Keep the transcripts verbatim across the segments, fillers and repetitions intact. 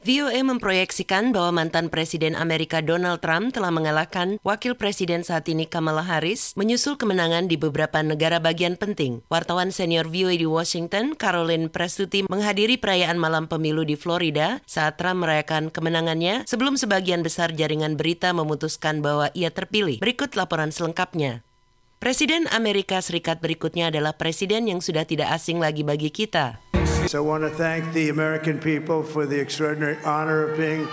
V O A memproyeksikan bahwa mantan Presiden Amerika Donald Trump telah mengalahkan Wakil Presiden saat ini Kamala Harris menyusul kemenangan di beberapa negara bagian penting. Wartawan senior V O A di Washington, Caroline Prestuti, menghadiri perayaan malam pemilu di Florida saat Trump merayakan kemenangannya sebelum sebagian besar jaringan berita memutuskan bahwa ia terpilih. Berikut laporan selengkapnya. Presiden Amerika Serikat berikutnya adalah presiden yang sudah tidak asing lagi bagi kita. So I want to thank the American people for the extraordinary honor of being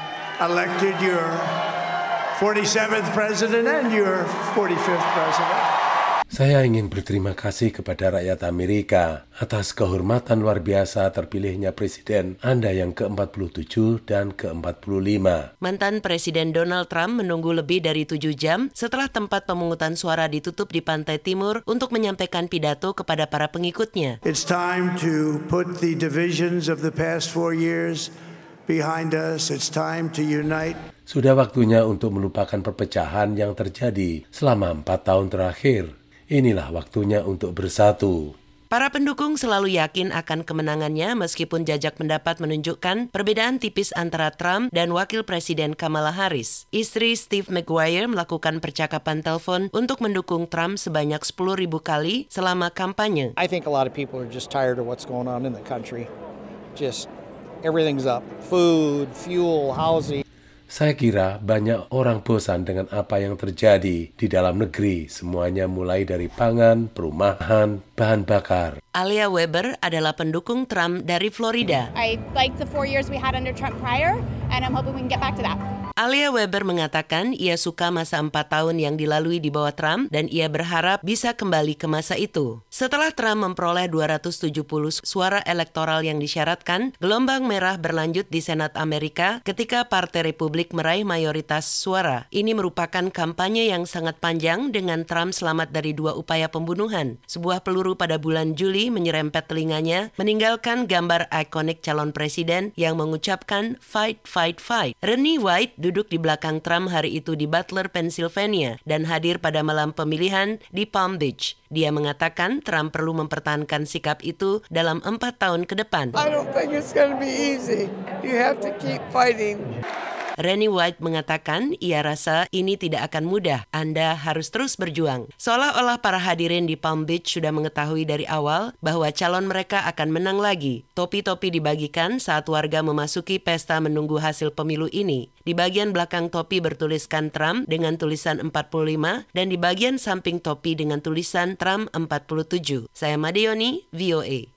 elected your forty-seventh president and your forty-fifth president. Saya ingin berterima kasih kepada rakyat Amerika atas kehormatan luar biasa terpilihnya Presiden Anda yang ke empat puluh tujuh dan ke empat puluh lima. Mantan Presiden Donald Trump menunggu lebih dari tujuh jam setelah tempat pemungutan suara ditutup di pantai timur untuk menyampaikan pidato kepada para pengikutnya. It's time to put the divisions of the past four years behind us. It's time to unite. Sudah waktunya untuk melupakan perpecahan yang terjadi selama empat tahun terakhir. Inilah waktunya untuk bersatu. Para pendukung selalu yakin akan kemenangannya meskipun jajak pendapat menunjukkan perbedaan tipis antara Trump dan Wakil Presiden Kamala Harris. Istri Steve McGuire melakukan percakapan telepon untuk mendukung Trump sebanyak sepuluh ribu kali selama kampanye. I think a lot of people are just tired of what's going on in the country. Just everything's up. Food, fuel, housing. Saya kira banyak orang bosan dengan apa yang terjadi di dalam negeri. Semuanya mulai dari pangan, perumahan, bahan bakar. Alia Weber adalah pendukung Trump dari Florida. I like the four years we had under Trump prior, and I'm hoping we can get back to that. Alia Weber mengatakan ia suka masa empat tahun yang dilalui di bawah Trump dan ia berharap bisa kembali ke masa itu. Setelah Trump memperoleh dua ratus tujuh puluh suara elektoral yang disyaratkan, gelombang merah berlanjut di Senat Amerika ketika Partai Republik meraih mayoritas suara. Ini merupakan kampanye yang sangat panjang dengan Trump selamat dari dua upaya pembunuhan. Sebuah peluru pada bulan Juli menyerempet telinganya, meninggalkan gambar ikonik calon presiden yang mengucapkan fight, fight, fight. Rennie White duduk di belakang Trump hari itu di Butler, Pennsylvania, dan hadir pada malam pemilihan di Palm Beach. Dia mengatakan Trump perlu mempertahankan sikap itu dalam empat tahun ke depan. I don't think it's going to be easy. You have to keep fighting. Rennie White mengatakan ia rasa ini tidak akan mudah. Anda harus terus berjuang. Seolah-olah para hadirin di Palm Beach sudah mengetahui dari awal bahwa calon mereka akan menang lagi. Topi-topi dibagikan saat warga memasuki pesta menunggu hasil pemilu ini. Di bagian belakang topi bertuliskan Trump dengan tulisan empat puluh lima dan di bagian samping topi dengan tulisan Trump empat puluh tujuh. Saya Madioni, V O A.